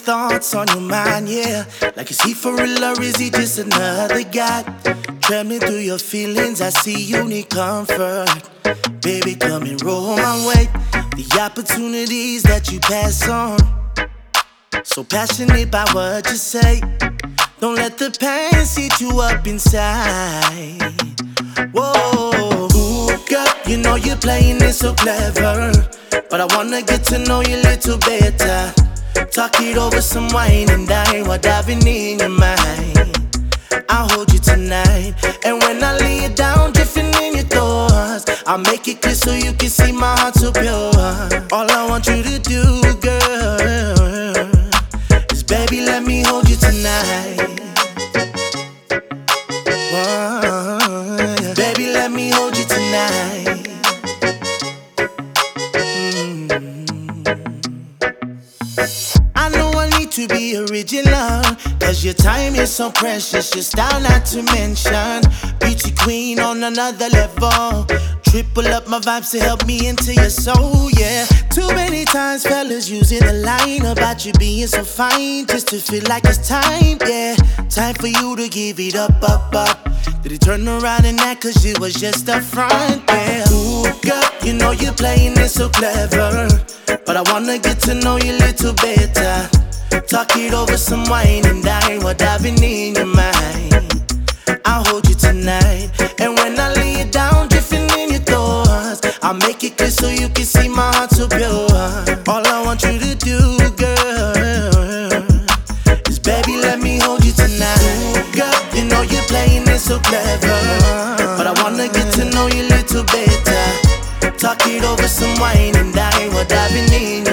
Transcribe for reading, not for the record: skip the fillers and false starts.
thoughts on your mind, yeah. Like, is he for real or is he just another guy? Trembling through your feelings, I see you need comfort. Baby, come and roll my way. The opportunities that you pass on, so passionate by what you say. Don't let the past eat you up inside. Whoa, ooh, girl, you know you're playing it so clever, but I wanna get to know you a little better. Talk it over some wine and dine while diving in your mind. I'll hold you tonight, and when I lay it down, drifting in your thoughts, I'll make it clear so you can see my heart so pure. All I want you to do, girl, is baby, let me hold you tonight. Whoa, baby, let me hold you tonight. I know I need to be original, cause your time is so precious, your style not to mention. Beauty queen on another level, triple up my vibes to help me into your soul, yeah. Too many times fellas using the line about you being so fine, just to feel like it's time, yeah. Time for you to give it up, up, up. Did he turn around and act cause it was just a front, yeah. Ooh, girl, you know you're playing it so clever, but I wanna get to know you a little better. Talk it over some wine and dine while diving in your mind. I'll hold you tonight, and when I lay it down, drifting in your thoughts, I'll make it clear so you can see my heart so pure. All I want you to do, girl, is baby, let me hold you tonight. Ooh, girl, you know you're playing it so clever, but I wanna get to know you a little better. Talk it over some wine and dine while diving in your